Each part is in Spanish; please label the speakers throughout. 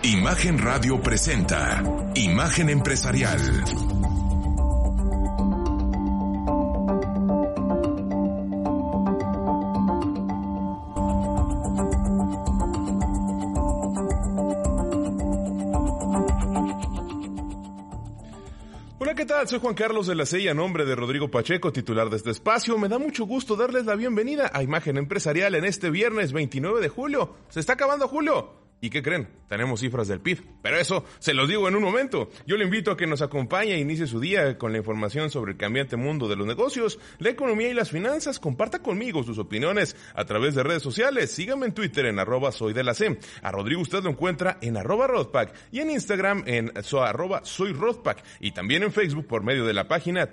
Speaker 1: Imagen Radio presenta Imagen Empresarial.
Speaker 2: Hola, ¿qué tal? Soy Juan Carlos de la C, a nombre de Rodrigo Pacheco, titular de este espacio. Me da mucho gusto darles la bienvenida a Imagen Empresarial en este viernes 29 de julio. ¡Se está acabando julio! ¿Y qué creen? Tenemos cifras del PIB, pero eso se los digo en un momento. Yo le invito a que nos acompañe e inicie su día con la información sobre el cambiante mundo de los negocios, la economía y las finanzas. Comparta conmigo sus opiniones a través de redes sociales. Sígame en Twitter en @soydelac. A Rodrigo usted lo encuentra en @Rodpack y en Instagram en @soyrodpack y también en Facebook por medio de la página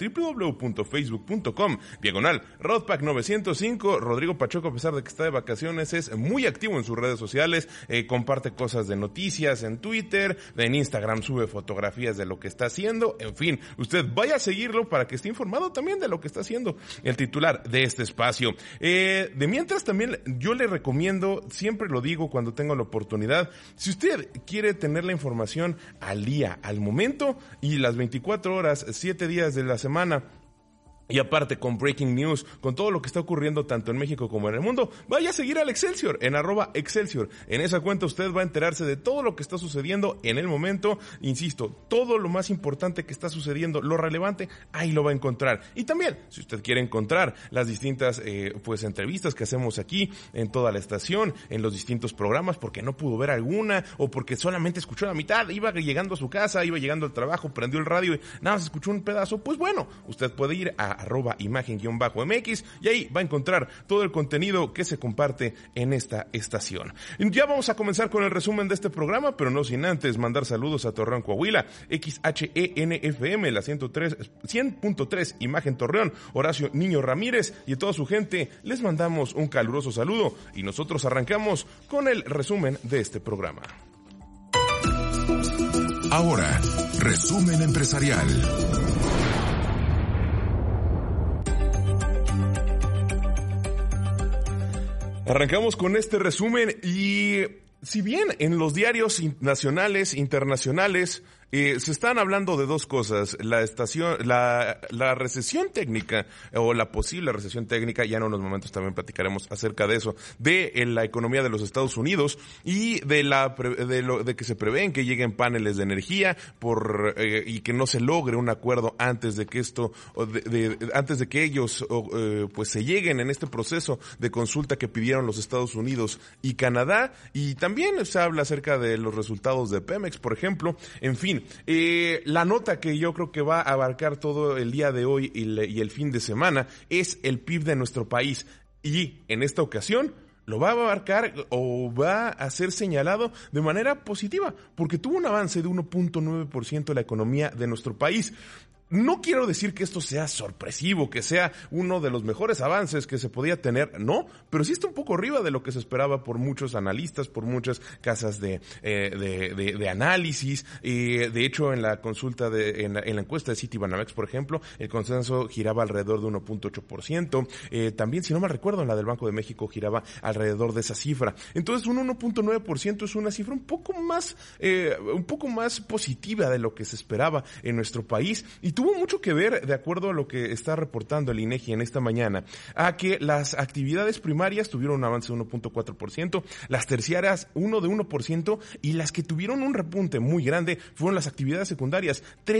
Speaker 2: www.facebook.com/Rodpack905. Rodrigo Pacheco, a pesar de que está de vacaciones, es muy activo en sus redes sociales, comparte cosas de noticias en Twitter, en Instagram sube fotografías de lo que está haciendo. En fin, usted vaya a seguirlo para que esté informado también de lo que está haciendo el titular de este espacio. De mientras, también yo le recomiendo, siempre lo digo cuando tengo la oportunidad, si usted quiere tener la información al día, al momento y las 24 horas, 7 días de la semana, y aparte con breaking news, con todo lo que está ocurriendo tanto en México como en el mundo, vaya a seguir al Excelsior en @Excelsior. En esa cuenta usted va a enterarse de todo lo que está sucediendo en el momento. Insisto, todo lo más importante que está sucediendo, lo relevante, ahí lo va a encontrar. Y también, si usted quiere encontrar las distintas entrevistas que hacemos aquí en toda la estación, en los distintos programas, porque no pudo ver alguna o porque solamente escuchó la mitad, iba llegando a su casa, iba llegando al trabajo, prendió el radio y nada más escuchó un pedazo, pues bueno, usted puede ir a @imagen_mx y ahí va a encontrar todo el contenido que se comparte en esta estación. Ya vamos a comenzar con el resumen de este programa, pero no sin antes mandar saludos a Torreón, Coahuila, XHENFM, la 100.3 Imagen Torreón, Horacio Niño Ramírez y a toda su gente les mandamos un caluroso saludo y nosotros arrancamos con el resumen de este programa.
Speaker 1: Ahora, resumen empresarial.
Speaker 2: Arrancamos con este resumen y si bien en los diarios nacionales, internacionales, se están hablando de dos cosas, la recesión técnica o la posible recesión técnica, ya en unos momentos también platicaremos acerca de eso, de la economía de los Estados Unidos y de que se prevén que lleguen paneles de energía y que no se logre un acuerdo antes de que antes de que ellos pues se lleguen en este proceso de consulta que pidieron los Estados Unidos y Canadá. Y también se habla acerca de los resultados de Pemex, por ejemplo. En fin, la nota que yo creo que va a abarcar todo el día de hoy y el fin de semana es el PIB de nuestro país. Y en esta ocasión lo va a abarcar o va a ser señalado de manera positiva, porque tuvo un avance de 1.9% la economía de nuestro país. No quiero decir que esto sea sorpresivo, que sea uno de los mejores avances que se podía tener, no, pero sí está un poco arriba de lo que se esperaba por muchos analistas, por muchas casas de análisis. De hecho, en la consulta en la encuesta de Citibanamex, por ejemplo, el consenso giraba alrededor de 1.8%. También, si no mal recuerdo, en la del Banco de México giraba alrededor de esa cifra. Entonces, un 1.9% es una cifra un poco más positiva de lo que se esperaba en nuestro país. Y tuvo mucho que ver, de acuerdo a lo que está reportando el INEGI en esta mañana, a que las actividades primarias tuvieron un avance de 1.4%, las terciarias 1% y las que tuvieron un repunte muy grande fueron las actividades secundarias,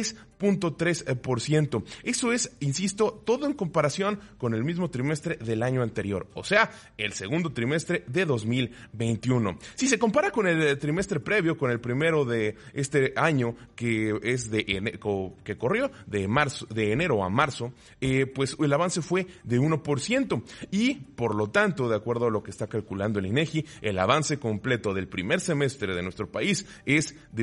Speaker 2: 3.3%. Eso es, insisto, todo en comparación con el mismo trimestre del año anterior, o sea, el segundo trimestre de 2021. Si se compara con el trimestre previo, con el primero de este año, que es que corrió, de enero a marzo, pues el avance fue de 1% y por lo tanto, de acuerdo a lo que está calculando el INEGI, el avance completo del primer semestre de nuestro país es de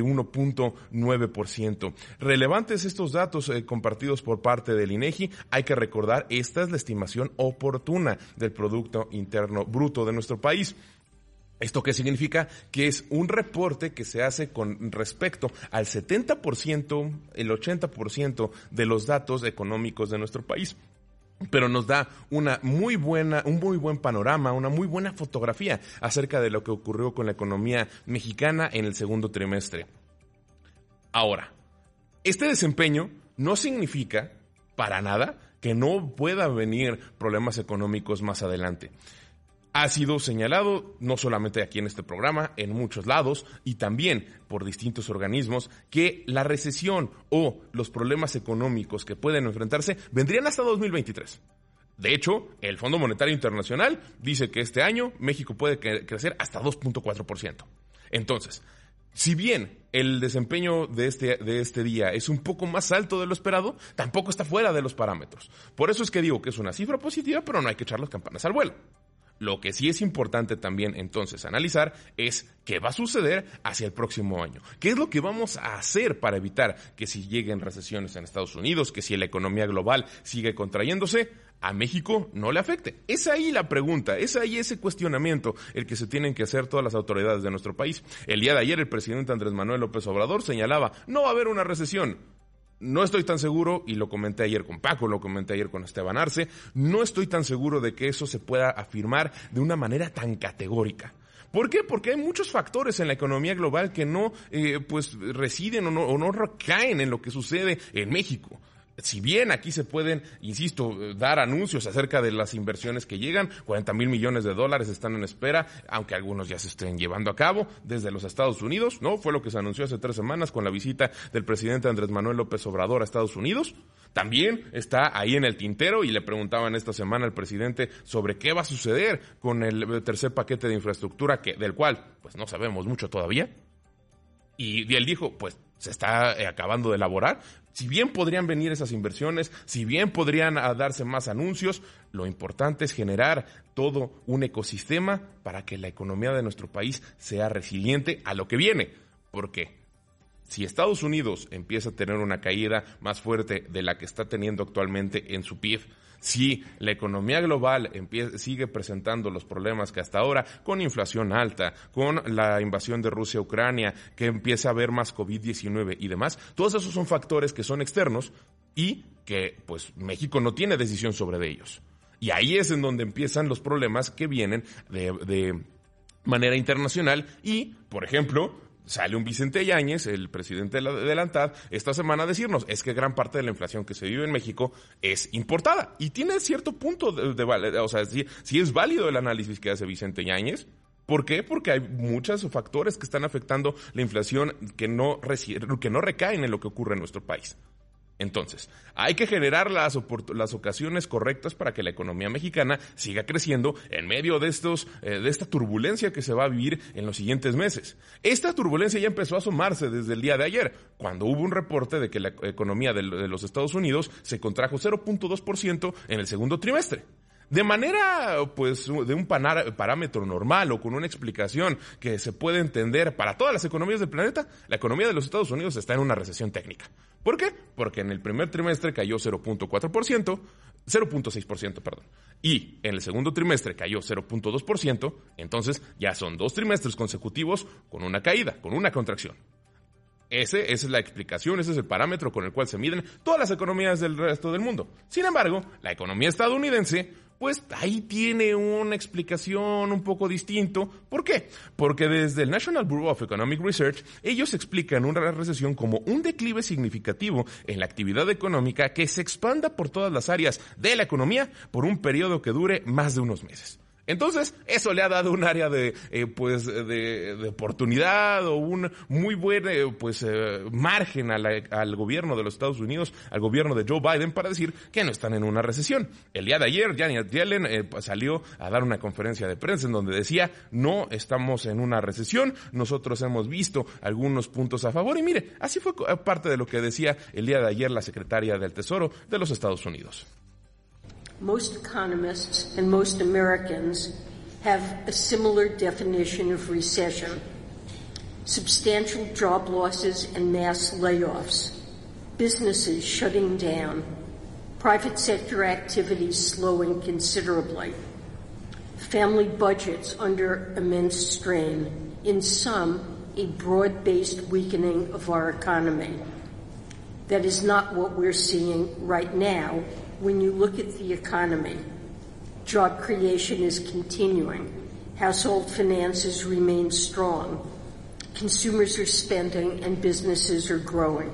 Speaker 2: 1.9%. Relevantes estos datos compartidos por parte del INEGI. Hay que recordar, esta es la estimación oportuna del Producto Interno Bruto de nuestro país. ¿Esto qué significa? Que es un reporte que se hace con respecto al 70%, el 80% de los datos económicos de nuestro país. pero nos da un muy buen panorama, una muy buena fotografía acerca de lo que ocurrió con la economía mexicana en el segundo trimestre. Ahora, este desempeño no significa para nada que no puedan venir problemas económicos más adelante. Ha sido señalado, no solamente aquí en este programa, en muchos lados y también por distintos organismos, que la recesión o los problemas económicos que pueden enfrentarse vendrían hasta 2023. De hecho, el Fondo Monetario Internacional dice que este año México puede crecer hasta 2.4%. Entonces, si bien el desempeño de este día es un poco más alto de lo esperado, tampoco está fuera de los parámetros. Por eso es que digo que es una cifra positiva, pero no hay que echar las campanas al vuelo. Lo que sí es importante también entonces analizar es qué va a suceder hacia el próximo año. ¿Qué es lo que vamos a hacer para evitar que si lleguen recesiones en Estados Unidos, que si la economía global sigue contrayéndose, a México no le afecte? Es ahí la pregunta, es ahí ese cuestionamiento el que se tienen que hacer todas las autoridades de nuestro país. El día de ayer el presidente Andrés Manuel López Obrador señalaba, no va a haber una recesión. No estoy tan seguro, y lo comenté ayer con Paco, lo comenté ayer con Esteban Arce, no estoy tan seguro de que eso se pueda afirmar de una manera tan categórica. ¿Por qué? Porque hay muchos factores en la economía global que no residen o no recaen en lo que sucede en México. Si bien aquí se pueden, insisto, dar anuncios acerca de las inversiones que llegan, 40,000 millones de dólares están en espera, aunque algunos ya se estén llevando a cabo desde los Estados Unidos, ¿no? Fue lo que se anunció hace 3 semanas con la visita del presidente Andrés Manuel López Obrador a Estados Unidos. También está ahí en el tintero y le preguntaban esta semana al presidente sobre qué va a suceder con el tercer paquete de infraestructura del cual pues no sabemos mucho todavía. Y él dijo, pues se está acabando de elaborar. Si bien podrían venir esas inversiones, si bien podrían darse más anuncios, lo importante es generar todo un ecosistema para que la economía de nuestro país sea resiliente a lo que viene. ¿Por qué? Si Estados Unidos empieza a tener una caída más fuerte de la que está teniendo actualmente en su PIB, si la economía global sigue presentando los problemas que hasta ahora, con inflación alta, con la invasión de Rusia a Ucrania, que empieza a haber más COVID-19 y demás, todos esos son factores que son externos y que pues México no tiene decisión sobre ellos. Y ahí es en donde empiezan los problemas que vienen de manera internacional y, por ejemplo, sale un Vicente Yáñez, el presidente de la ANTAD, esta semana a decirnos, es que gran parte de la inflación que se vive en México es importada. Y tiene cierto punto o sea, sí es válido el análisis que hace Vicente Yáñez. ¿Por qué? Porque hay muchos factores que están afectando la inflación que no recaen en lo que ocurre en nuestro país. Entonces, hay que generar las ocasiones correctas para que la economía mexicana siga creciendo en medio de esta turbulencia que se va a vivir en los siguientes meses. Esta turbulencia ya empezó a asomarse desde el día de ayer, cuando hubo un reporte de que la economía de los Estados Unidos se contrajo 0.2% en el segundo trimestre. De manera, pues, de un parámetro normal o con una explicación que se puede entender para todas las economías del planeta, la economía de los Estados Unidos está en una recesión técnica. ¿Por qué? Porque en el primer trimestre cayó 0.6%, perdón. Y en el segundo trimestre cayó 0.2%, entonces ya son 2 trimestres consecutivos con una caída, con una contracción. Esa es la explicación, ese es el parámetro con el cual se miden todas las economías del resto del mundo. Sin embargo, la economía estadounidense, pues ahí tiene una explicación un poco distinto. ¿Por qué? Porque desde el National Bureau of Economic Research, ellos explican una recesión como un declive significativo en la actividad económica que se expanda por todas las áreas de la economía por un periodo que dure más de unos meses. Entonces, eso le ha dado un área de oportunidad o un muy buen margen al gobierno de los Estados Unidos, al gobierno de Joe Biden, para decir que no están en una recesión. El día de ayer, Janet Yellen salió a dar una conferencia de prensa en donde decía, no estamos en una recesión, nosotros hemos visto algunos puntos a favor. Y mire, así fue parte de lo que decía el día de ayer la secretaria del Tesoro de los Estados Unidos.
Speaker 3: Most economists and most Americans have a similar definition of recession. Substantial job losses and mass layoffs, businesses shutting down, private sector activities slowing considerably, family budgets under immense strain, in sum, a broad-based weakening of our economy. That is not what we're seeing right now, when you look at the economy, job creation is continuing. Household finances remain strong. Consumers are spending and businesses are growing.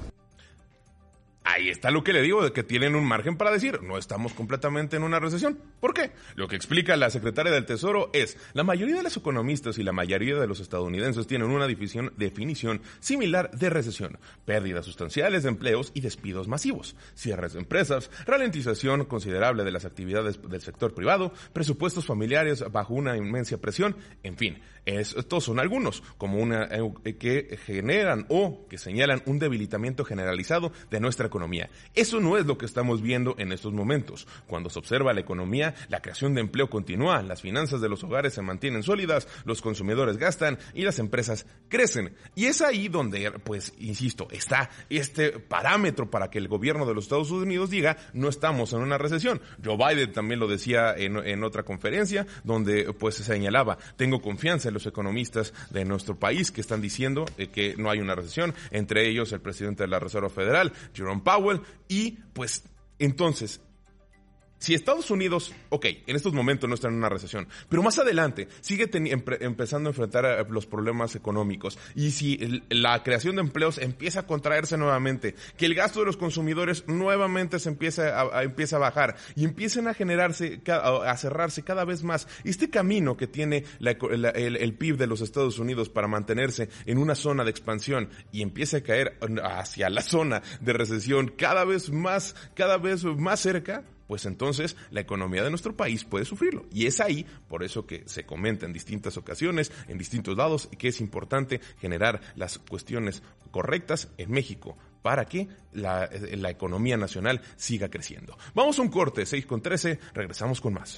Speaker 2: Ahí está lo que le digo, de que tienen un margen para decir, no estamos completamente en una recesión. ¿Por qué? Lo que explica la secretaria del Tesoro es, la mayoría de los economistas y la mayoría de los estadounidenses tienen una definición similar de recesión. Pérdidas sustanciales de empleos y despidos masivos, cierres de empresas, ralentización considerable de las actividades del sector privado, presupuestos familiares bajo una inmensa presión, en fin. Estos son algunos, como que generan o que señalan un debilitamiento generalizado de nuestra economía. Eso no es lo que estamos viendo en estos momentos. Cuando se observa la economía, la creación de empleo continúa, las finanzas de los hogares se mantienen sólidas, los consumidores gastan y las empresas crecen. Y es ahí donde, pues, insisto, está este parámetro para que el gobierno de los Estados Unidos diga, no estamos en una recesión. Joe Biden también lo decía en otra conferencia, donde pues se señalaba, tengo confianza en los economistas de nuestro país que están diciendo que no hay una recesión, entre ellos el presidente de la Reserva Federal, Jerome Powell, y pues entonces, si Estados Unidos, en estos momentos no está en una recesión, pero más adelante sigue empezando a enfrentar los problemas económicos, y si la creación de empleos empieza a contraerse nuevamente, que el gasto de los consumidores nuevamente se empieza a bajar, y empiecen a generarse, a cerrarse cada vez más este camino que tiene el PIB de los Estados Unidos para mantenerse en una zona de expansión, y empieza a caer hacia la zona de recesión cada vez más cerca, pues entonces la economía de nuestro país puede sufrirlo. Y es ahí, por eso que se comenta en distintas ocasiones, en distintos lados, que es importante generar las cuestiones correctas en México para que la economía nacional siga creciendo. Vamos a un corte, 6:13, regresamos con más.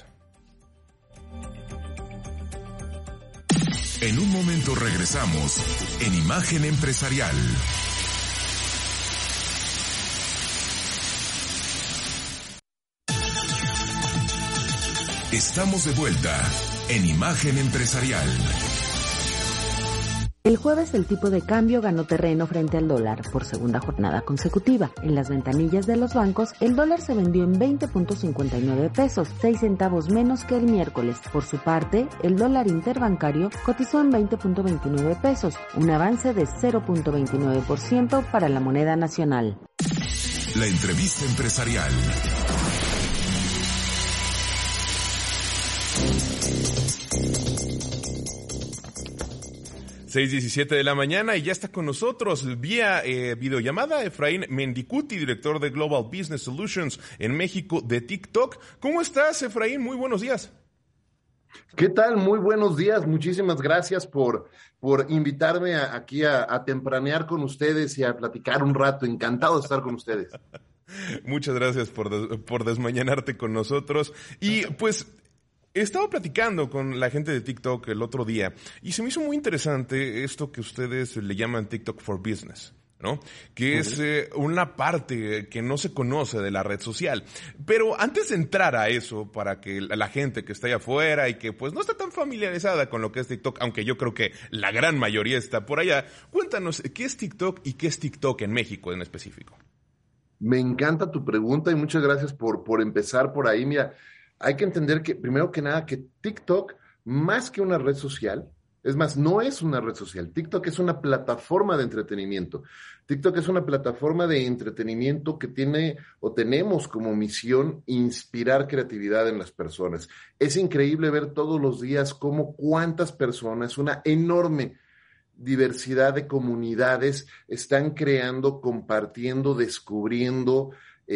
Speaker 1: En un momento regresamos en Imagen Empresarial. Estamos de vuelta en Imagen Empresarial.
Speaker 4: El jueves el tipo de cambio ganó terreno frente al dólar por segunda jornada consecutiva. En las ventanillas de los bancos, el dólar se vendió en 20.59 pesos, 6 centavos menos que el miércoles. Por su parte, el dólar interbancario cotizó en 20.29 pesos, un avance de 0.29% para la moneda nacional.
Speaker 1: La entrevista empresarial.
Speaker 2: 6:17 de la mañana y ya está con nosotros vía videollamada Efraín Mendicuti, director de Global Business Solutions en México de TikTok. ¿Cómo estás, Efraín? Muy buenos días.
Speaker 5: ¿Qué tal? Muy buenos días. Muchísimas gracias por invitarme aquí a tempranear con ustedes y a platicar un rato. Encantado de estar con ustedes.
Speaker 2: Muchas gracias por desmañanarte con nosotros. Y pues estaba platicando con la gente de TikTok el otro día y se me hizo muy interesante esto que ustedes le llaman TikTok for Business, ¿no? Que es una parte que no se conoce de la red social. Pero antes de entrar a eso, para que la gente que está allá afuera y que pues no está tan familiarizada con lo que es TikTok, aunque yo creo que la gran mayoría está por allá, cuéntanos, ¿qué es TikTok y qué es TikTok en México en específico?
Speaker 5: Me encanta tu pregunta y muchas gracias por empezar por ahí. Mira, hay que entender que, primero que nada, que TikTok, más que una red social, es más, no es una red social. TikTok es una plataforma de entretenimiento. TikTok es una plataforma de entretenimiento que tiene o tenemos como misión inspirar creatividad en las personas. Es increíble ver todos los días cómo cuántas personas, una enorme diversidad de comunidades están creando, compartiendo, descubriendo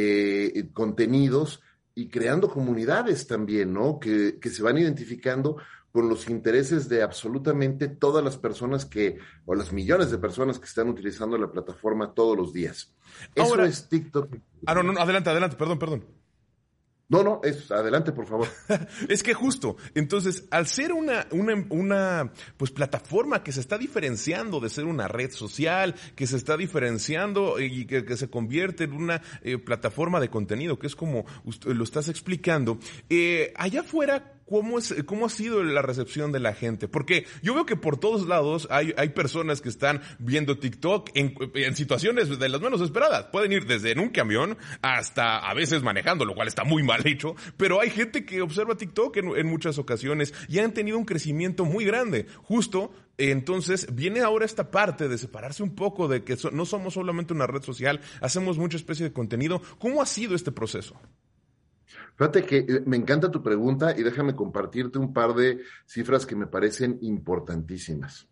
Speaker 5: contenidos y creando comunidades también, ¿no? Que se van identificando con los intereses de absolutamente todas las personas o las millones de personas que están utilizando la plataforma todos los días. Eso es TikTok.
Speaker 2: No, adelante, perdón.
Speaker 5: No, adelante, por favor.
Speaker 2: Es que justo, entonces, al ser una pues plataforma que se está diferenciando de ser una red social, que se está diferenciando y que se convierte en una plataforma de contenido, que es como lo estás explicando, allá afuera, ¿cómo ha sido la recepción de la gente? Porque yo veo que por todos lados hay personas que están viendo TikTok en situaciones de las menos esperadas. Pueden ir desde en un camión hasta a veces manejando, lo cual está muy mal hecho, pero hay gente que observa TikTok en muchas ocasiones y han tenido un crecimiento muy grande. Justo, entonces, viene ahora esta parte de separarse un poco de que no somos solamente una red social, hacemos mucha especie de contenido. ¿Cómo ha sido este proceso?
Speaker 5: Fíjate que me encanta tu pregunta y déjame compartirte un par de cifras que me parecen importantísimas.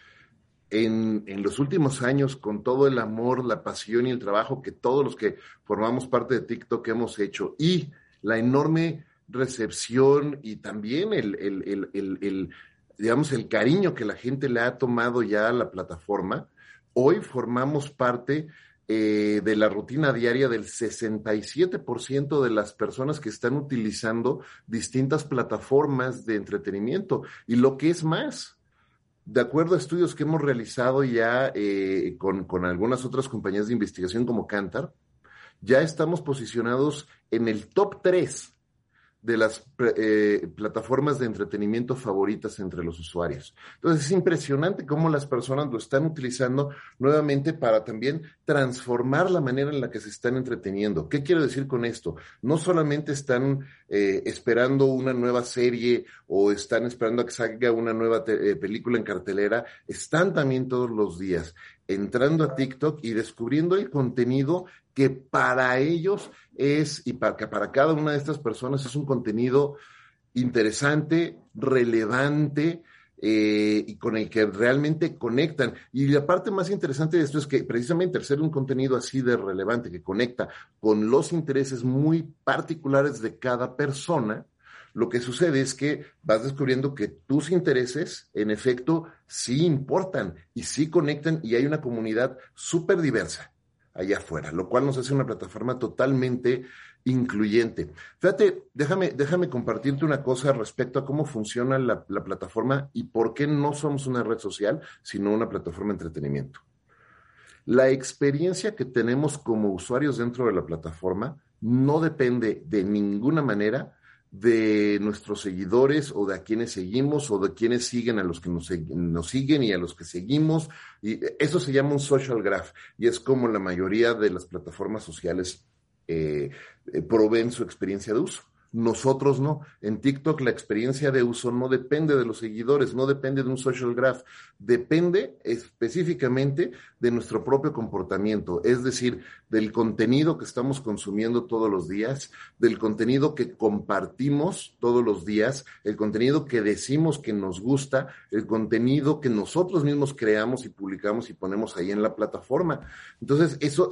Speaker 5: En los últimos años, con todo el amor, la pasión y el trabajo que todos los que formamos parte de TikTok hemos hecho y la enorme recepción y también digamos, el cariño que la gente le ha tomado ya a la plataforma, hoy formamos parte de la rutina diaria del 67% de las personas que están utilizando distintas plataformas de entretenimiento. Y lo que es más, de acuerdo a estudios que hemos realizado ya con algunas otras compañías de investigación como Kantar, ya estamos posicionados en el top 3 de las plataformas de entretenimiento favoritas entre los usuarios. Entonces es impresionante cómo las personas lo están utilizando nuevamente para también transformar la manera en la que se están entreteniendo. ¿Qué quiero decir con esto? No solamente están esperando una nueva serie o están esperando a que salga una nueva película en cartelera, están también todos los días entrando a TikTok y descubriendo el contenido que para ellos es, y para cada una de estas personas es un contenido interesante, relevante, y con el que realmente conectan. Y la parte más interesante de esto es que precisamente al ser un contenido así de relevante, que conecta con los intereses muy particulares de cada persona, lo que sucede es que vas descubriendo que tus intereses, en efecto, sí importan y sí conectan y hay una comunidad súper diversa allá afuera, lo cual nos hace una plataforma totalmente incluyente. Fíjate, déjame compartirte una cosa respecto a cómo funciona la plataforma y por qué no somos una red social, sino una plataforma de entretenimiento. La experiencia que tenemos como usuarios dentro de la plataforma no depende de ninguna manera de nuestros seguidores o de a quienes seguimos o de quienes siguen a los que nos siguen y a los que seguimos. Y eso se llama un social graph y es como la mayoría de las plataformas sociales proveen su experiencia de uso. Nosotros no. En TikTok la experiencia de uso no depende de los seguidores, no depende de un social graph, depende específicamente de nuestro propio comportamiento, es decir, del contenido que estamos consumiendo todos los días, del contenido que compartimos todos los días, el contenido que decimos que nos gusta, el contenido que nosotros mismos creamos y publicamos y ponemos ahí en la plataforma. Entonces, eso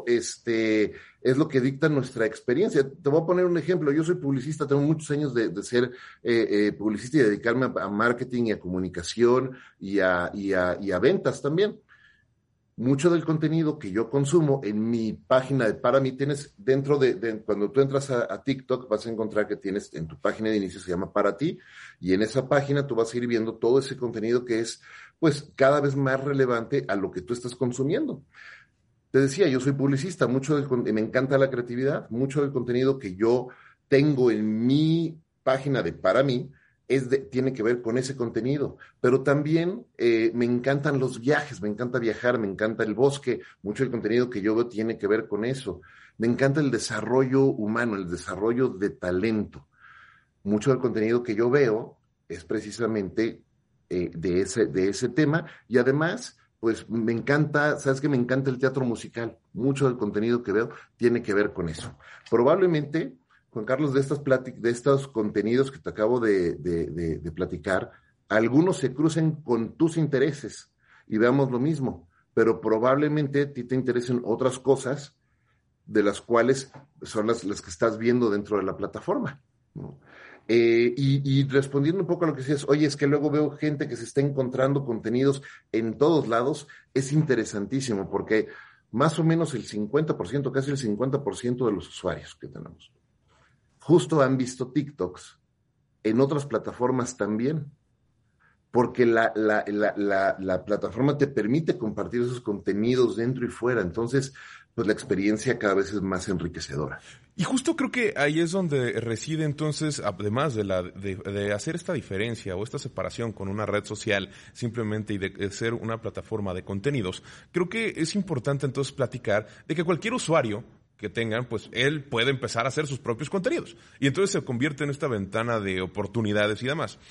Speaker 5: es lo que dicta nuestra experiencia. Te voy a poner un ejemplo. Yo soy publicista, tengo muchos años de ser publicista y dedicarme a marketing y a comunicación y a ventas también. Mucho del contenido que yo consumo en mi página de Para Mí, tienes dentro de cuando tú entras a TikTok, vas a encontrar que tienes en tu página de inicio, se llama Para Ti, y en esa página tú vas a ir viendo todo ese contenido que es, pues, cada vez más relevante a lo que tú estás consumiendo. Te decía, yo soy publicista, me encanta la creatividad, mucho del contenido que yo tengo en mi página de Para Mí tiene que ver con ese contenido, pero también me encantan los viajes, me encanta viajar, me encanta el bosque, mucho del contenido que yo veo tiene que ver con eso, me encanta el desarrollo humano, el desarrollo de talento, mucho del contenido que yo veo es precisamente de ese tema y además pues me encanta, ¿sabes qué? Me encanta el teatro musical. Mucho del contenido que veo tiene que ver con eso. Probablemente, Juan Carlos, de estos contenidos que te acabo de platicar, algunos se crucen con tus intereses y veamos lo mismo, pero probablemente a ti te interesen otras cosas de las cuales son las que estás viendo dentro de la plataforma, ¿no? Y respondiendo un poco a lo que decías, oye, es que luego veo gente que se está encontrando contenidos en todos lados, es interesantísimo porque más o menos el 50%, casi el 50% de los usuarios que tenemos, justo han visto TikToks en otras plataformas también, porque la plataforma te permite compartir esos contenidos dentro y fuera. Entonces, pues la experiencia cada vez es más enriquecedora.
Speaker 2: Y justo creo que ahí es donde reside entonces, además de hacer esta diferencia o esta separación con una red social simplemente y de ser una plataforma de contenidos, creo que es importante entonces platicar de que cualquier usuario que tengan, pues él puede empezar a hacer sus propios contenidos. Y entonces se convierte en esta ventana de oportunidades y demás.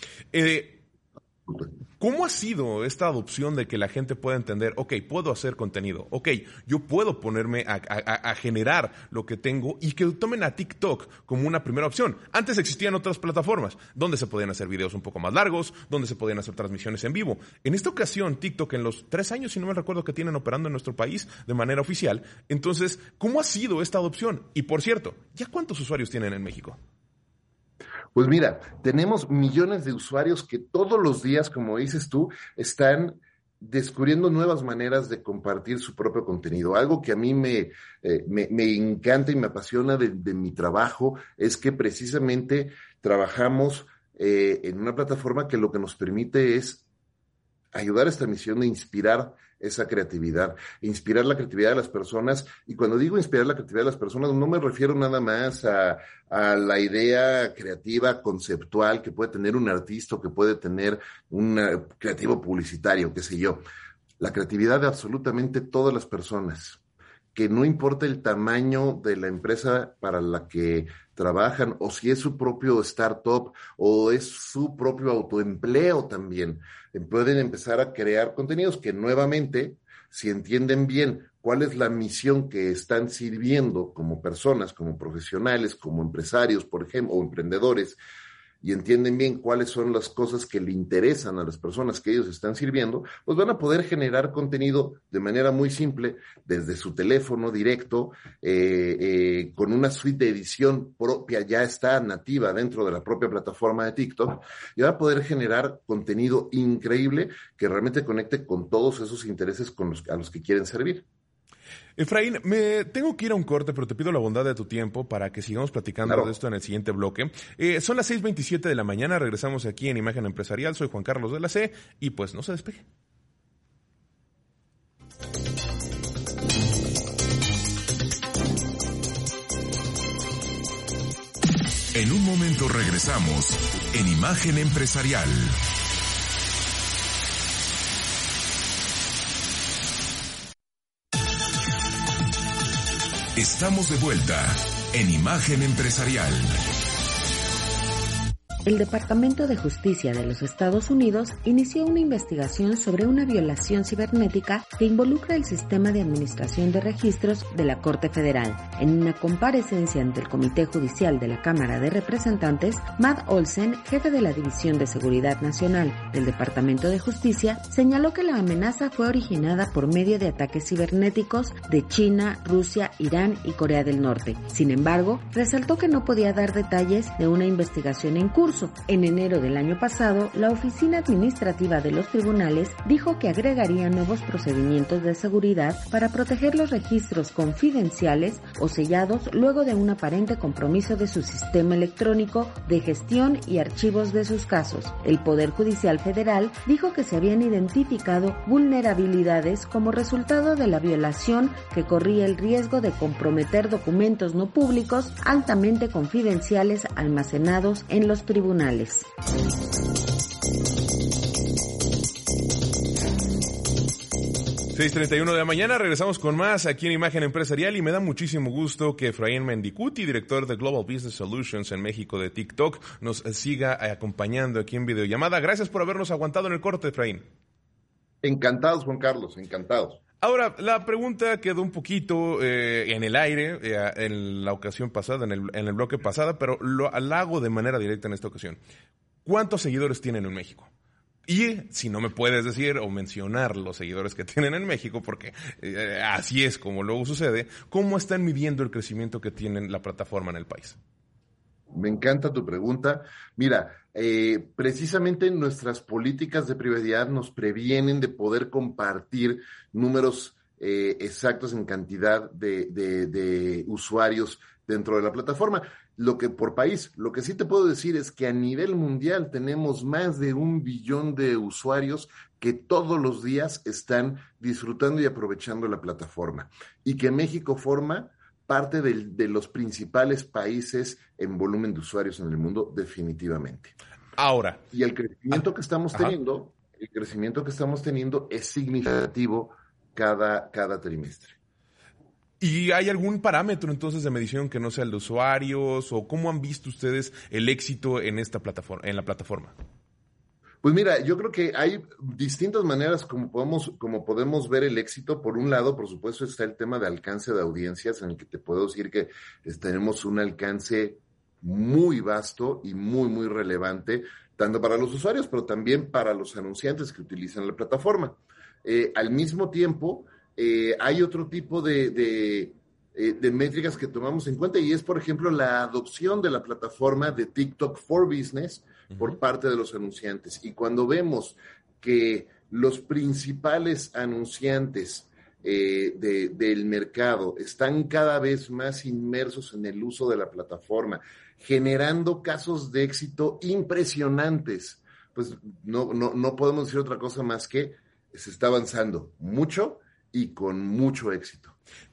Speaker 2: ¿Cómo ha sido esta adopción de que la gente pueda entender, ok, puedo hacer contenido, ok, yo puedo ponerme a generar lo que tengo y que tomen a TikTok como una primera opción? Antes existían otras plataformas donde se podían hacer videos un poco más largos, donde se podían hacer transmisiones en vivo. En esta ocasión, TikTok, en los 3 años, si no me recuerdo, que tienen operando en nuestro país de manera oficial, entonces, ¿cómo ha sido esta adopción? Y por cierto, ¿ya cuántos usuarios tienen en México?
Speaker 5: Pues mira, tenemos millones de usuarios que todos los días, como dices tú, están descubriendo nuevas maneras de compartir su propio contenido. Algo que a mí me encanta y me apasiona de mi trabajo es que precisamente trabajamos en una plataforma que lo que nos permite es ayudar a esta misión de inspirar esa creatividad, inspirar la creatividad de las personas. Y cuando digo inspirar la creatividad de las personas, no me refiero nada más a la idea creativa, conceptual que puede tener un artista o que puede tener un creativo publicitario, qué sé yo. La creatividad de absolutamente todas las personas, que no importa el tamaño de la empresa para la que trabajan, o si es su propio startup, o es su propio autoempleo también, pueden empezar a crear contenidos que nuevamente, si entienden bien cuál es la misión que están sirviendo como personas, como profesionales, como empresarios, por ejemplo, o emprendedores, y entienden bien cuáles son las cosas que le interesan a las personas que ellos están sirviendo, pues van a poder generar contenido de manera muy simple desde su teléfono directo, con una suite de edición propia, ya está nativa dentro de la propia plataforma de TikTok, y van a poder generar contenido increíble que realmente conecte con todos esos intereses a los que quieren servir.
Speaker 2: Efraín, me tengo que ir a un corte, pero te pido la bondad de tu tiempo para que sigamos platicando
Speaker 5: Claro.
Speaker 2: de esto en el siguiente bloque. Son las 6:27 de la mañana, regresamos aquí en Imagen Empresarial, soy Juan Carlos de la C, y pues no se despegue.
Speaker 1: En un momento regresamos en Imagen Empresarial. Estamos de vuelta en Imagen Empresarial.
Speaker 4: El Departamento de Justicia de los Estados Unidos inició una investigación sobre una violación cibernética que involucra el sistema de administración de registros de la Corte Federal. En una comparecencia ante el Comité Judicial de la Cámara de Representantes, Matt Olsen, jefe de la División de Seguridad Nacional del Departamento de Justicia, señaló que la amenaza fue originada por medio de ataques cibernéticos de China, Rusia, Irán y Corea del Norte. Sin embargo, resaltó que no podía dar detalles de una investigación en curso. En enero del año pasado, la Oficina Administrativa de los Tribunales dijo que agregaría nuevos procedimientos de seguridad para proteger los registros confidenciales o sellados luego de un aparente compromiso de su sistema electrónico de gestión y archivos de sus casos. El Poder Judicial Federal dijo que se habían identificado vulnerabilidades como resultado de la violación que corría el riesgo de comprometer documentos no públicos altamente confidenciales almacenados en los tribunales.
Speaker 2: 6:31 de la mañana, regresamos con más aquí en Imagen Empresarial y me da muchísimo gusto que Efraín Mendicuti, director de Global Business Solutions en México de TikTok, nos siga acompañando aquí en videollamada. Gracias por habernos aguantado en el corte, Efraín.
Speaker 5: Encantados, Juan Carlos, encantados.
Speaker 2: Ahora, la pregunta quedó un poquito en el aire en la ocasión pasada, en el bloque pasada, pero la hago de manera directa en esta ocasión. ¿Cuántos seguidores tienen en México? Y si no me puedes decir o mencionar los seguidores que tienen en México, porque así es como luego sucede, ¿cómo están midiendo el crecimiento que tiene la plataforma en el país?
Speaker 5: Me encanta tu pregunta. Mira, precisamente nuestras políticas de privacidad nos previenen de poder compartir números exactos en cantidad de usuarios dentro de la plataforma. por país. Lo que sí te puedo decir es que a nivel mundial tenemos más de 1 billón de usuarios que todos los días están disfrutando y aprovechando la plataforma. Y que México forma parte de los principales países en volumen de usuarios en el mundo, definitivamente.
Speaker 2: Ahora.
Speaker 5: Y el crecimiento que estamos teniendo es significativo cada trimestre.
Speaker 2: ¿Y hay algún parámetro entonces de medición que no sea el de usuarios? ¿O cómo han visto ustedes el éxito en esta plataforma, en la plataforma?
Speaker 5: Pues mira, yo creo que hay distintas maneras como podemos ver el éxito. Por un lado, por supuesto, está el tema de alcance de audiencias, en el que te puedo decir que tenemos un alcance muy vasto y muy, muy relevante, tanto para los usuarios, pero también para los anunciantes que utilizan la plataforma. Al mismo tiempo, hay otro tipo de métricas que tomamos en cuenta, y es, por ejemplo, la adopción de la plataforma de TikTok for Business por parte de los anunciantes. Y cuando vemos que los principales anunciantes del mercado están cada vez más inmersos en el uso de la plataforma, generando casos de éxito impresionantes, pues no podemos decir otra cosa más que se está avanzando mucho y con mucho éxito.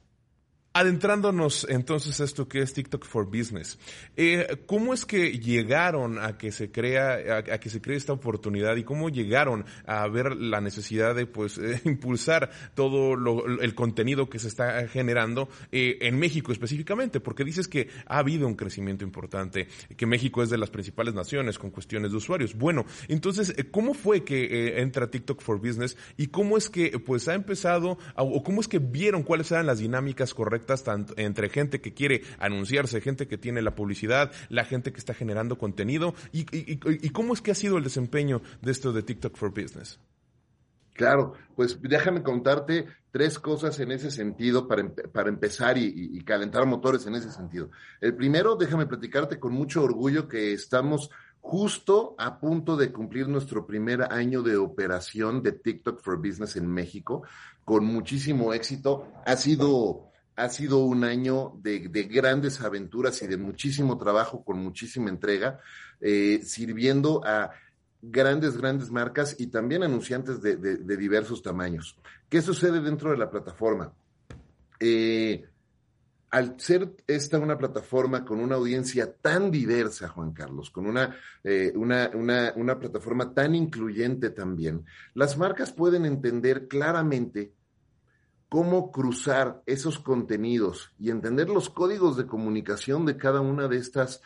Speaker 2: Adentrándonos entonces a esto que es TikTok for Business, ¿cómo es que llegaron a que se cree esta oportunidad y cómo llegaron a ver la necesidad de impulsar todo el contenido que se está generando en México específicamente? Porque dices que ha habido un crecimiento importante, que México es de las principales naciones con cuestiones de usuarios. Bueno, entonces, ¿cómo fue que entra TikTok for Business y cómo es que ha empezado o cómo es que vieron cuáles eran las dinámicas correctas tanto entre gente que quiere anunciarse, gente que tiene la publicidad, la gente que está generando contenido y cómo es que ha sido el desempeño de esto de TikTok for Business?
Speaker 5: Claro, pues déjame contarte 3 cosas en ese sentido para empezar y calentar motores en ese sentido. El primero, déjame platicarte con mucho orgullo que estamos justo a punto de cumplir nuestro primer año de operación de TikTok for Business en México, con muchísimo éxito. Ha sido un año de grandes aventuras y de muchísimo trabajo, con muchísima entrega, sirviendo a grandes marcas y también anunciantes de diversos tamaños. ¿Qué sucede dentro de la plataforma? Al ser esta una plataforma con una audiencia tan diversa, Juan Carlos, con una plataforma tan incluyente también, las marcas pueden entender claramente cómo cruzar esos contenidos y entender los códigos de comunicación de cada una de estas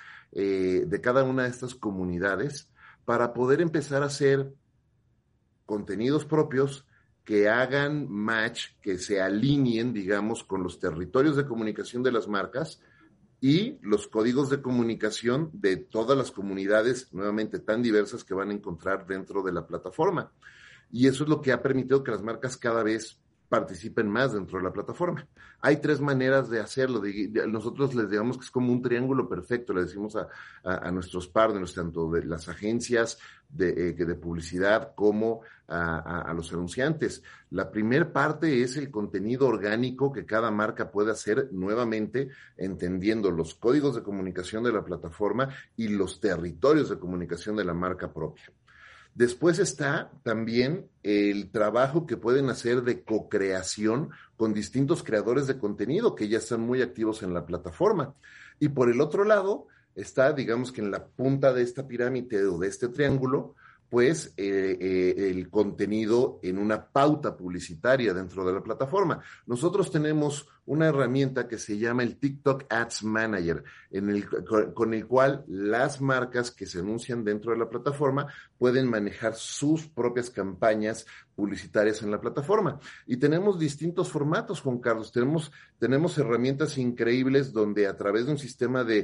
Speaker 5: comunidades para poder empezar a hacer contenidos propios que hagan match, que se alineen, digamos, con los territorios de comunicación de las marcas y los códigos de comunicación de todas las comunidades, nuevamente tan diversas, que van a encontrar dentro de la plataforma. Y eso es lo que ha permitido que las marcas cada vez participen más dentro de la plataforma. Hay 3 maneras de hacerlo. Nosotros les digamos que es como un triángulo perfecto, le decimos a nuestros partners, tanto de las agencias de publicidad como a los anunciantes. La primer parte es el contenido orgánico que cada marca puede hacer, nuevamente entendiendo los códigos de comunicación de la plataforma y los territorios de comunicación de la marca propia. Después está también el trabajo que pueden hacer de co-creación con distintos creadores de contenido que ya están muy activos en la plataforma. Y por el otro lado está, digamos que en la punta de esta pirámide o de este triángulo, pues el contenido en una pauta publicitaria dentro de la plataforma. Nosotros tenemos una herramienta que se llama el TikTok Ads Manager, con el cual las marcas que se anuncian dentro de la plataforma pueden manejar sus propias campañas publicitarias en la plataforma. Y tenemos distintos formatos, Juan Carlos. Tenemos herramientas increíbles donde a través de un sistema de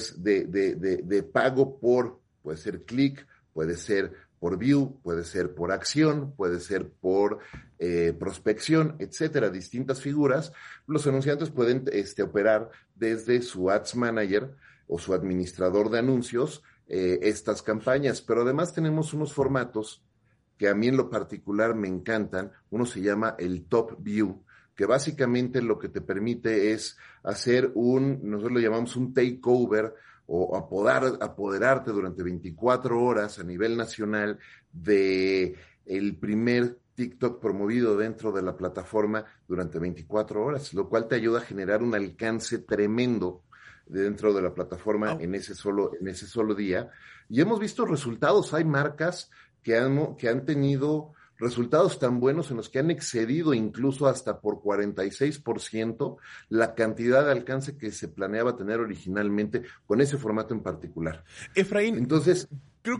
Speaker 5: pago puede ser clic, puede ser por view, puede ser por acción, puede ser por prospección, etcétera, distintas figuras. Los anunciantes pueden operar desde su Ads Manager o su administrador de anuncios estas campañas, pero además tenemos unos formatos que a mí en lo particular me encantan. Uno se llama el Top View, que básicamente lo que te permite es hacer nosotros lo llamamos un takeover o apoderarte durante 24 horas a nivel nacional de el primer TikTok promovido dentro de la plataforma durante 24 horas, lo cual te ayuda a generar un alcance tremendo dentro de la plataforma en ese solo día. Y hemos visto resultados. Hay marcas que han tenido resultados tan buenos en los que han excedido incluso hasta por 46% la cantidad de alcance que se planeaba tener originalmente con ese formato en particular.
Speaker 2: Efraín,
Speaker 5: entonces,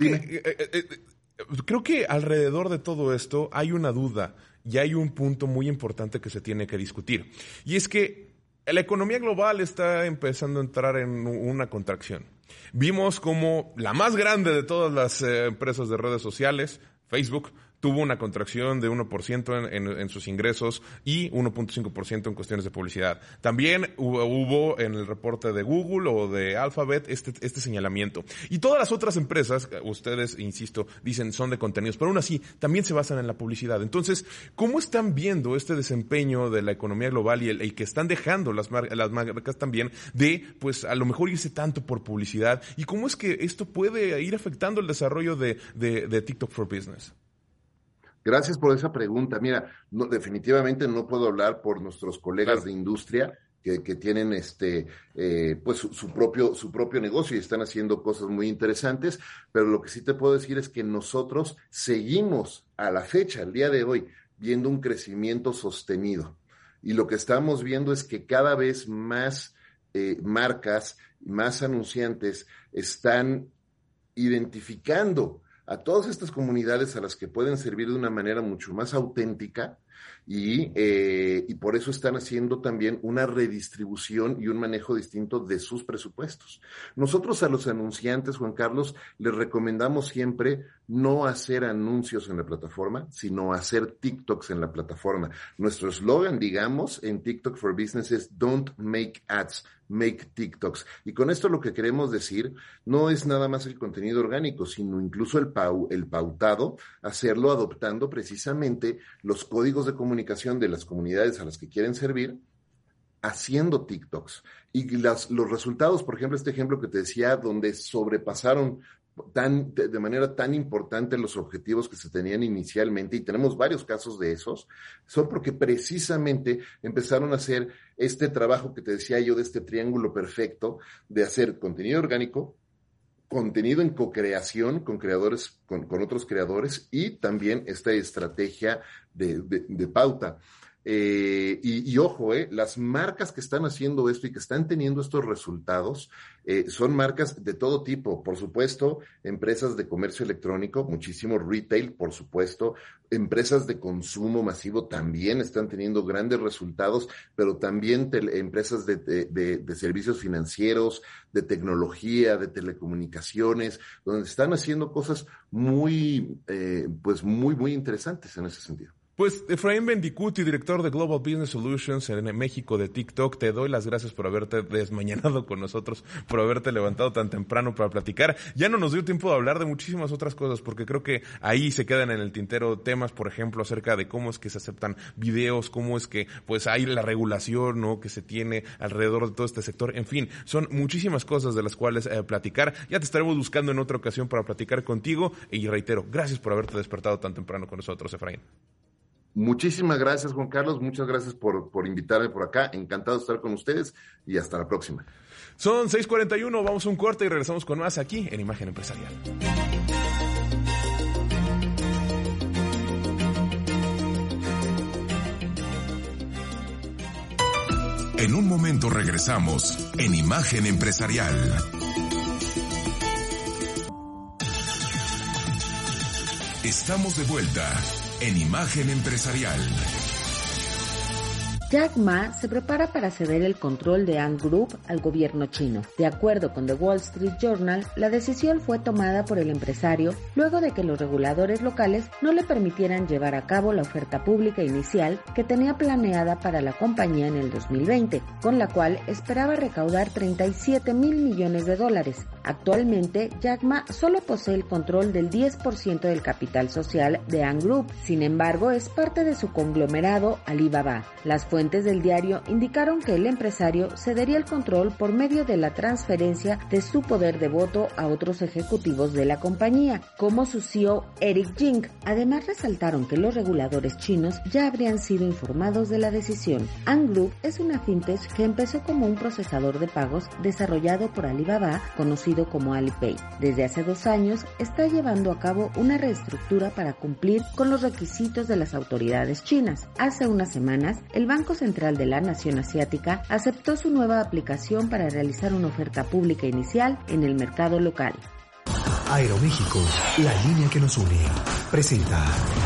Speaker 2: creo que alrededor de todo esto hay una duda y hay un punto muy importante que se tiene que discutir. Y es que la economía global está empezando a entrar en una contracción. Vimos como la más grande de todas las empresas de redes sociales, Facebook, tuvo una contracción de 1% en sus ingresos y 1.5% en cuestiones de publicidad. También hubo en el reporte de Google o de Alphabet este señalamiento. Y todas las otras empresas, ustedes, insisto, dicen son de contenidos, pero aún así también se basan en la publicidad. Entonces, ¿cómo están viendo este desempeño de la economía global y el que están dejando las marcas también de, pues, a lo mejor irse tanto por publicidad? ¿Y cómo es que esto puede ir afectando el desarrollo de TikTok for Business?
Speaker 5: Gracias por esa pregunta. Mira, definitivamente no puedo hablar por nuestros colegas de industria que tienen pues su propio negocio y están haciendo cosas muy interesantes, pero lo que sí te puedo decir es que nosotros seguimos a la fecha, al día de hoy, viendo un crecimiento sostenido. Y lo que estamos viendo es que cada vez más marcas, más anunciantes están identificando a todas estas comunidades a las que pueden servir de una manera mucho más auténtica y por eso están haciendo también una redistribución y un manejo distinto de sus presupuestos. Nosotros a los anunciantes, Juan Carlos, les recomendamos siempre no hacer anuncios en la plataforma, sino hacer TikToks en la plataforma. Nuestro eslogan, digamos, en TikTok for Business es Don't make ads, make TikToks. Y con esto lo que queremos decir no es nada más el contenido orgánico, sino incluso el pautado, hacerlo adoptando precisamente los códigos de comunicación de las comunidades a las que quieren servir, haciendo TikToks. Y los resultados, por ejemplo, este ejemplo que te decía, donde sobrepasaron de manera tan importante los objetivos que se tenían inicialmente, y tenemos varios casos de esos, son porque precisamente empezaron a hacer este trabajo que te decía yo de este triángulo perfecto de hacer contenido orgánico, contenido en co-creación con creadores, con otros creadores, y también esta estrategia de pauta. Y ojo, las marcas que están haciendo esto y que están teniendo estos resultados son marcas de todo tipo, por supuesto, empresas de comercio electrónico, muchísimo retail, por supuesto, empresas de consumo masivo también están teniendo grandes resultados, pero también empresas de servicios financieros, de tecnología, de telecomunicaciones, donde están haciendo cosas muy interesantes en ese sentido.
Speaker 2: Pues Efraín Bendicuti, director de Global Business Solutions en México de TikTok, te doy las gracias por haberte desmañanado con nosotros, por haberte levantado tan temprano para platicar. Ya no nos dio tiempo de hablar de muchísimas otras cosas, porque creo que ahí se quedan en el tintero temas, por ejemplo, acerca de cómo es que se aceptan videos, cómo es que pues hay la regulación, ¿no?, que se tiene alrededor de todo este sector. En fin, son muchísimas cosas de las cuales platicar. Ya te estaremos buscando en otra ocasión para platicar contigo y reitero, gracias por haberte despertado tan temprano con nosotros, Efraín.
Speaker 5: Muchísimas gracias, Juan Carlos. Muchas gracias por invitarme por acá. Encantado de estar con ustedes y hasta la próxima.
Speaker 2: Son 6:41, vamos a un corte y regresamos con más aquí en Imagen Empresarial.
Speaker 1: En un momento regresamos en Imagen Empresarial. Estamos de vuelta en Imagen Empresarial.
Speaker 4: Jack Ma se prepara para ceder el control de Ant Group al gobierno chino. De acuerdo con The Wall Street Journal, la decisión fue tomada por el empresario luego de que los reguladores locales no le permitieran llevar a cabo la oferta pública inicial que tenía planeada para la compañía en el 2020, con la cual esperaba recaudar $37 mil millones. Actualmente, Jack Ma solo posee el control del 10% del capital social de Ant Group. Sin embargo, es parte de su conglomerado Alibaba. Las fuentes del diario indicaron que el empresario cedería el control por medio de la transferencia de su poder de voto a otros ejecutivos de la compañía, como su CEO Eric Jing. Además, resaltaron que los reguladores chinos ya habrían sido informados de la decisión. Ant Group es una fintech que empezó como un procesador de pagos desarrollado por Alibaba, conocido como Alipay. Desde hace 2 años está llevando a cabo una reestructura para cumplir con los requisitos de las autoridades chinas. Hace unas semanas, el Banco Central de la Nación Asiática aceptó su nueva aplicación para realizar una oferta pública inicial en el mercado local.
Speaker 6: Aeroméxico, la línea que nos une, presenta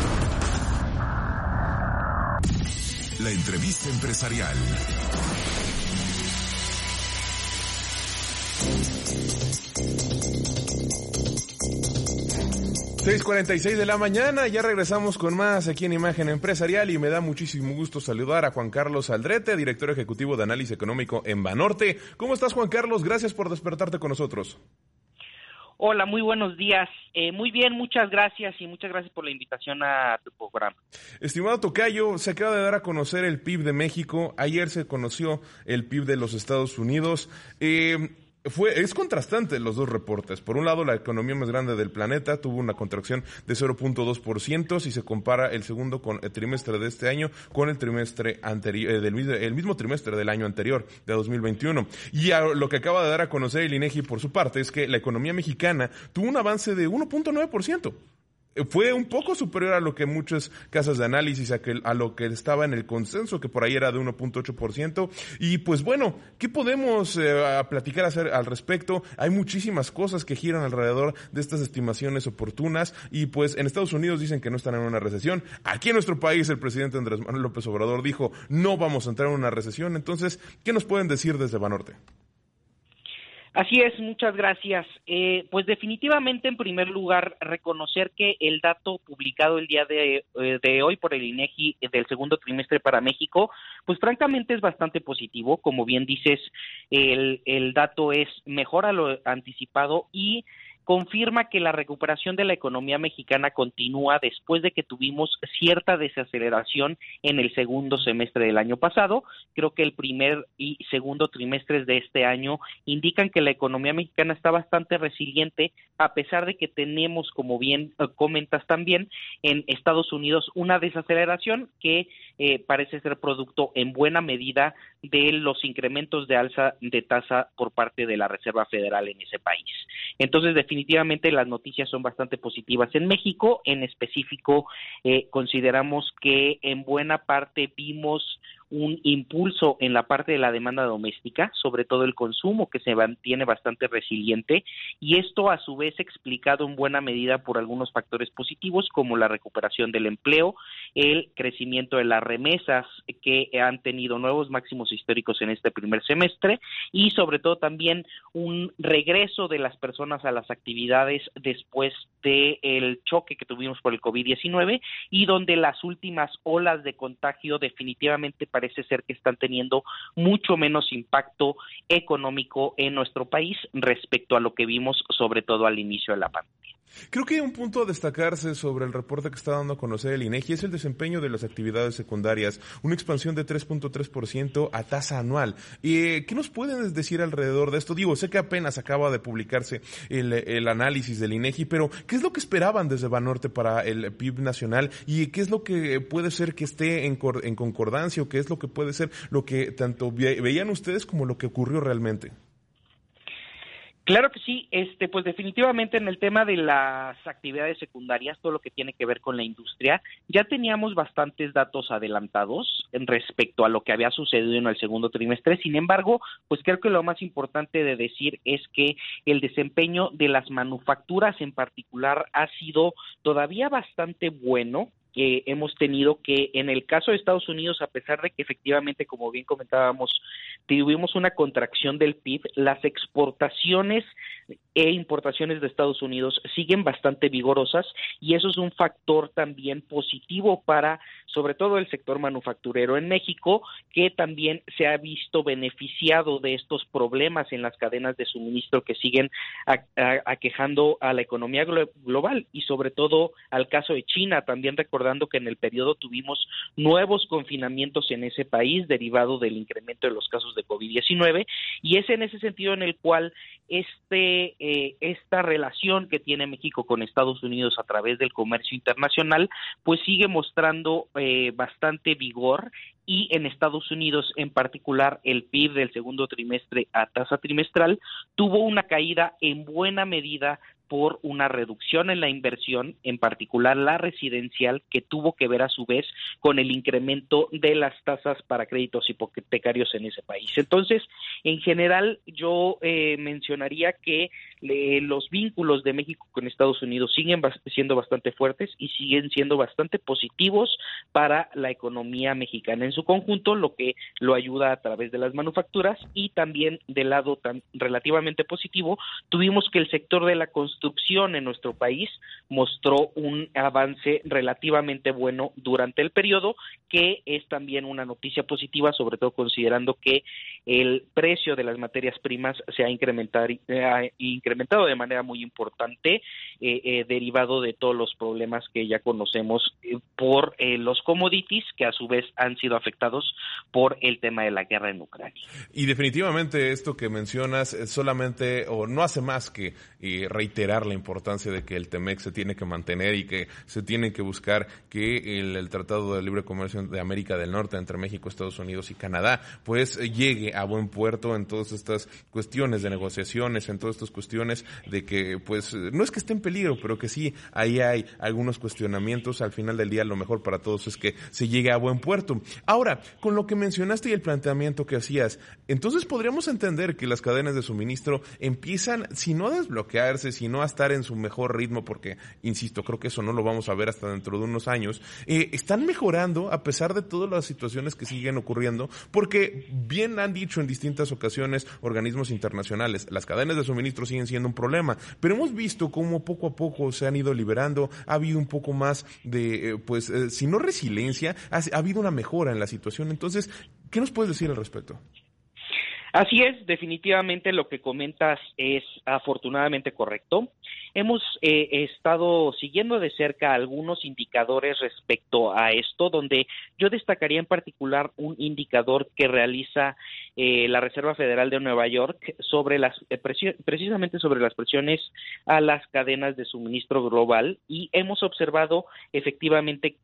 Speaker 1: la entrevista empresarial.
Speaker 2: ...6:46 de la mañana, ya regresamos con más aquí en Imagen Empresarial y me da muchísimo gusto saludar a Juan Carlos Aldrete, director ejecutivo de análisis económico en Banorte. ¿Cómo estás, Juan Carlos? Gracias por despertarte con nosotros.
Speaker 7: Hola, muy buenos días. Muy bien, muchas gracias y muchas gracias por la invitación a tu programa.
Speaker 2: Estimado tocayo, se acaba de dar a conocer el PIB de México, ayer se conoció el PIB de los Estados Unidos. Es contrastante los dos reportes. Por un lado, la economía más grande del planeta tuvo una contracción de 0.2% si se compara el segundo trimestre de este año con el trimestre anterior, el mismo trimestre del año anterior, de 2021. Y lo que acaba de dar a conocer el INEGI por su parte es que la economía mexicana tuvo un avance de 1.9%. Fue un poco superior a lo que muchas casas de análisis, a lo que estaba en el consenso, que por ahí era de 1.8%. Y pues bueno, ¿qué podemos platicar al respecto? Hay muchísimas cosas que giran alrededor de estas estimaciones oportunas. Y pues en Estados Unidos dicen que no están en una recesión. Aquí en nuestro país el presidente Andrés Manuel López Obrador dijo, no vamos a entrar en una recesión. Entonces, ¿qué nos pueden decir desde Banorte?
Speaker 7: Así es, muchas gracias. Pues definitivamente, en primer lugar, reconocer que el dato publicado el día de hoy por el INEGI del segundo trimestre para México, pues francamente es bastante positivo. Como bien dices, el dato es mejor a lo anticipado y confirma que la recuperación de la economía mexicana continúa después de que tuvimos cierta desaceleración en el segundo semestre del año pasado. Creo que el primer y segundo trimestres de este año indican que la economía mexicana está bastante resiliente, a pesar de que tenemos, como bien comentas también, en Estados Unidos una desaceleración que parece ser producto en buena medida de los incrementos de alza de tasa por parte de la Reserva Federal en ese país. Entonces, definitivamente las noticias son bastante positivas en México. En específico, consideramos que en buena parte vimos un impulso en la parte de la demanda doméstica, sobre todo el consumo, que se mantiene bastante resiliente, y esto a su vez explicado en buena medida por algunos factores positivos como la recuperación del empleo, el crecimiento de las remesas que han tenido nuevos máximos históricos en este primer semestre, y sobre todo también un regreso de las personas a las actividades después del choque que tuvimos por el COVID-19 y donde las últimas olas de contagio definitivamente parece ser que están teniendo mucho menos impacto económico en nuestro país respecto a lo que vimos sobre todo al inicio de la pandemia.
Speaker 2: Creo que un punto a destacarse sobre el reporte que está dando a conocer el INEGI es el desempeño de las actividades secundarias, una expansión de 3.3% a tasa anual. ¿Qué nos pueden decir alrededor de esto? Digo, sé que apenas acaba de publicarse el análisis del INEGI, pero ¿qué es lo que esperaban desde Banorte para el PIB nacional? ¿Y qué es lo que puede ser que esté en concordancia o qué es lo que puede ser lo que tanto veían ustedes como lo que ocurrió realmente?
Speaker 7: Claro que sí, pues definitivamente en el tema de las actividades secundarias, todo lo que tiene que ver con la industria, ya teníamos bastantes datos adelantados en respecto a lo que había sucedido en el segundo trimestre. Sin embargo, pues creo que lo más importante de decir es que el desempeño de las manufacturas en particular ha sido todavía bastante bueno. Hemos tenido que, en el caso de Estados Unidos, a pesar de que efectivamente, como bien comentábamos, tuvimos una contracción del PIB, las exportaciones e importaciones de Estados Unidos siguen bastante vigorosas, y eso es un factor también positivo para, sobre todo, el sector manufacturero en México, que también se ha visto beneficiado de estos problemas en las cadenas de suministro que siguen aquejando a la economía global, y sobre todo al caso de China, también recordando que en el periodo tuvimos nuevos confinamientos en ese país derivado del incremento de los casos de COVID-19, y es en ese sentido en el cual esta relación que tiene México con Estados Unidos a través del comercio internacional pues sigue mostrando bastante vigor, y en Estados Unidos en particular el PIB del segundo trimestre a tasa trimestral tuvo una caída en buena medida por una reducción en la inversión, en particular la residencial, que tuvo que ver a su vez con el incremento de las tasas para créditos hipotecarios en ese país. Entonces, en general, yo mencionaría que los vínculos de México con Estados Unidos siguen siendo bastante fuertes y siguen siendo bastante positivos para la economía mexicana en su conjunto, lo que lo ayuda a través de las manufacturas, y también del lado tan relativamente positivo, tuvimos que el sector de la construcción en nuestro país mostró un avance relativamente bueno durante el periodo, que es también una noticia positiva, sobre todo considerando que el precio de las materias primas se ha incrementado de manera muy importante, derivado de todos los problemas que ya conocemos por los commodities, que a su vez han sido afectados por el tema de la guerra en Ucrania.
Speaker 2: Y definitivamente esto que mencionas solamente o no hace más que reiterar la importancia de que el TEMEC se tiene que mantener y que se tiene que buscar que el Tratado de Libre Comercio de América del Norte entre México, Estados Unidos y Canadá pues llegue a buen puerto en todas estas cuestiones de negociaciones, en todas estas cuestiones de que pues no es que esté en peligro, pero que sí ahí hay algunos cuestionamientos. Al final del día lo mejor para todos es que se llegue a buen puerto. Ahora, con lo que mencionaste y el planteamiento que hacías, entonces podríamos entender que las cadenas de suministro empiezan, si no a desbloquearse, si no a estar en su mejor ritmo, porque, insisto, creo que eso no lo vamos a ver hasta dentro de unos años, están mejorando a pesar de todas las situaciones que siguen ocurriendo, porque bien han dicho en distintas ocasiones organismos internacionales, las cadenas de suministro siguen siendo un problema, pero hemos visto cómo poco a poco se han ido liberando, ha habido un poco más de, si no resiliencia, ha habido una mejora en la situación. Entonces, ¿qué nos puedes decir al respecto?
Speaker 7: Así es, definitivamente lo que comentas es afortunadamente correcto. Hemos estado siguiendo de cerca algunos indicadores respecto a esto, donde yo destacaría en particular un indicador que realiza la Reserva Federal de Nueva York sobre precisamente sobre las presiones a las cadenas de suministro global, y hemos observado efectivamente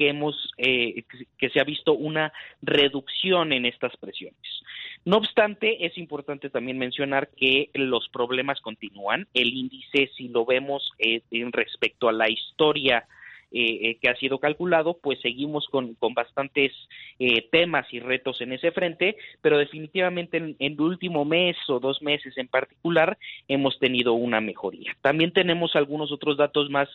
Speaker 7: que se ha visto una reducción en estas presiones. No obstante, es importante también mencionar que los problemas continúan. El índice, si lo vemos en respecto a la historia que ha sido calculado, pues seguimos con bastantes temas y retos en ese frente, pero definitivamente en el último mes o 2 meses en particular hemos tenido una mejoría. También tenemos algunos otros datos más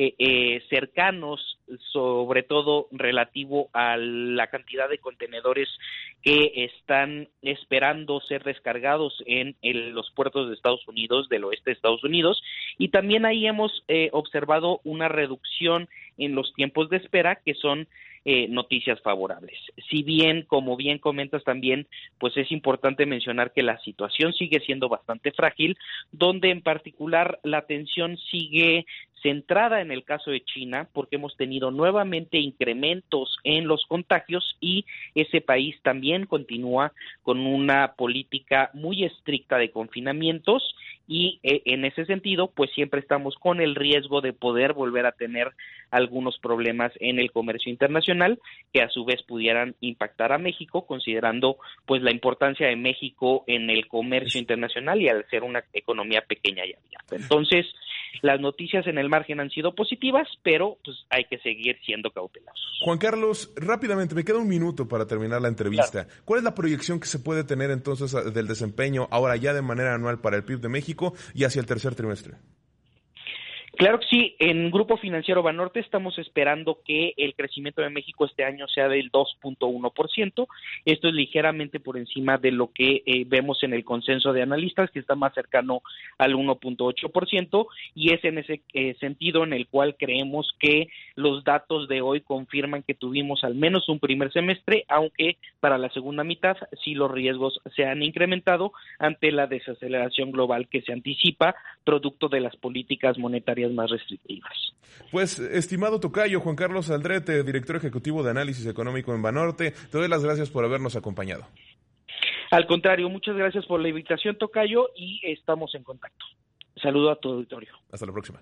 Speaker 7: cercanos, sobre todo relativo a la cantidad de contenedores que están esperando ser descargados en los puertos de Estados Unidos, del oeste de Estados Unidos, y también ahí hemos observado una reducción en los tiempos de espera, que son noticias favorables. Si bien, como bien comentas también, pues es importante mencionar que la situación sigue siendo bastante frágil, donde en particular la atención sigue centrada en el caso de China, porque hemos tenido nuevamente incrementos en los contagios y ese país también continúa con una política muy estricta de confinamientos, y en ese sentido pues siempre estamos con el riesgo de poder volver a tener algunos problemas en el comercio internacional que a su vez pudieran impactar a México, considerando pues la importancia de México en el comercio internacional y al ser una economía pequeña y abierta. Entonces, las noticias en el margen han sido positivas, pero pues hay que seguir siendo cautelosos.
Speaker 2: Juan Carlos, rápidamente, me queda un minuto para terminar la entrevista. Claro. ¿Cuál es la proyección que se puede tener entonces del desempeño ahora ya de manera anual para el PIB de México y hacia el tercer trimestre?
Speaker 7: Claro que sí, en Grupo Financiero Banorte estamos esperando que el crecimiento de México este año sea del 2.1%. Esto es ligeramente por encima de lo que vemos en el consenso de analistas, que está más cercano al 1.8%, y es en ese sentido en el cual creemos que los datos de hoy confirman que tuvimos al menos un primer semestre, aunque para la segunda mitad sí los riesgos se han incrementado ante la desaceleración global que se anticipa, producto de las políticas monetarias más restrictivas.
Speaker 2: Pues, estimado tocayo Juan Carlos Aldrete, director ejecutivo de Análisis Económico en Banorte, te doy las gracias por habernos acompañado.
Speaker 7: Al contrario, muchas gracias por la invitación, tocayo, y estamos en contacto. Saludo a tu auditorio.
Speaker 2: Hasta la próxima.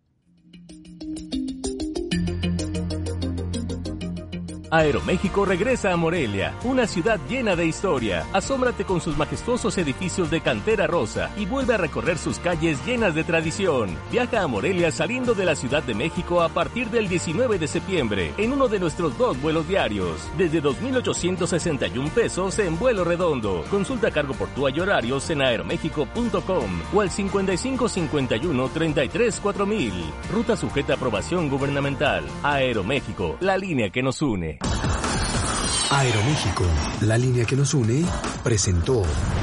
Speaker 8: Aeroméxico regresa a Morelia, una ciudad llena de historia. Asómbrate con sus majestuosos edificios de cantera rosa y vuelve a recorrer sus calles llenas de tradición. Viaja a Morelia saliendo de la Ciudad de México a partir del 19 de septiembre en uno de nuestros 2 vuelos diarios, desde 2,861 pesos en vuelo redondo. Consulta cargo portuario y horarios en aeromexico.com o al 5551-334000. Ruta sujeta a aprobación gubernamental. Aeroméxico, la línea que nos une.
Speaker 6: Aeroméxico, la línea que nos une, presentó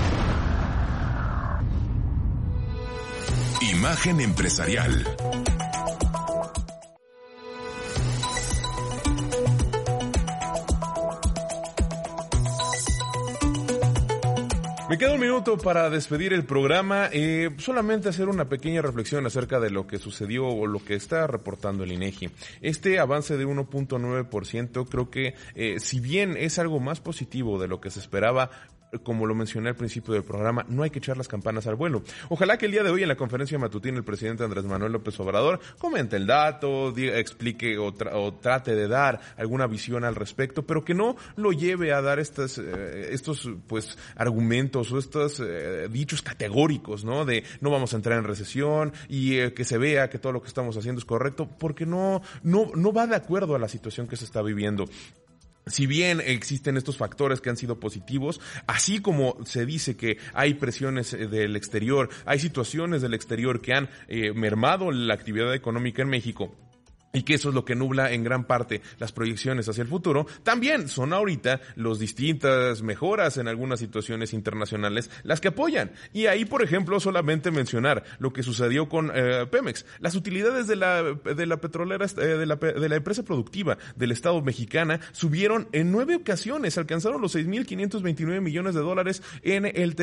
Speaker 1: Imagen Empresarial.
Speaker 2: Me queda un minuto para despedir el programa, solamente hacer una pequeña reflexión acerca de lo que sucedió o lo que está reportando el INEGI. Este avance de 1.9% creo que si bien es algo más positivo de lo que se esperaba, como lo mencioné al principio del programa, no hay que echar las campanas al vuelo. Ojalá que el día de hoy en la conferencia matutina el presidente Andrés Manuel López Obrador comente el dato, explique o trate de dar alguna visión al respecto, pero que no lo lleve a dar estos pues argumentos o estos dichos categóricos, ¿no? De no vamos a entrar en recesión y que se vea que todo lo que estamos haciendo es correcto, porque no va de acuerdo a la situación que se está viviendo. Si bien existen estos factores que han sido positivos, así como se dice que hay presiones del exterior, hay situaciones del exterior que han mermado la actividad económica en México, y que eso es lo que nubla en gran parte las proyecciones hacia el futuro, también son ahorita las distintas mejoras en algunas situaciones internacionales las que apoyan. Y ahí, por ejemplo, solamente mencionar lo que sucedió con Pemex. Las utilidades de la petrolera, de la empresa productiva del Estado mexicana subieron en 9 ocasiones, alcanzaron los $6,529 millones en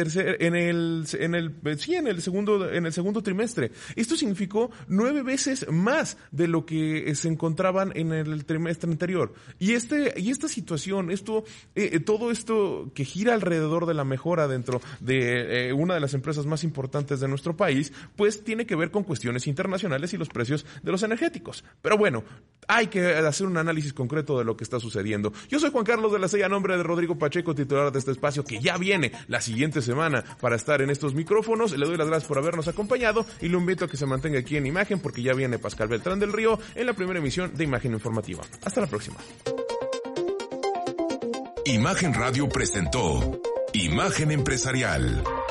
Speaker 2: el segundo trimestre. Esto significó 9 veces más de lo que se encontraban en el trimestre anterior. Y esta situación, todo esto que gira alrededor de la mejora dentro de una de las empresas más importantes de nuestro país, pues tiene que ver con cuestiones internacionales y los precios de los energéticos. Pero bueno, hay que hacer un análisis concreto de lo que está sucediendo. Yo soy Juan Carlos de la Sella, a nombre de Rodrigo Pacheco, titular de este espacio que ya viene la siguiente semana para estar en estos micrófonos. Le doy las gracias por habernos acompañado y lo invito a que se mantenga aquí en Imagen, porque ya viene Pascal Beltrán del Río en la primera emisión de Imagen Informativa. Hasta la próxima.
Speaker 1: Imagen Radio presentó Imagen Empresarial.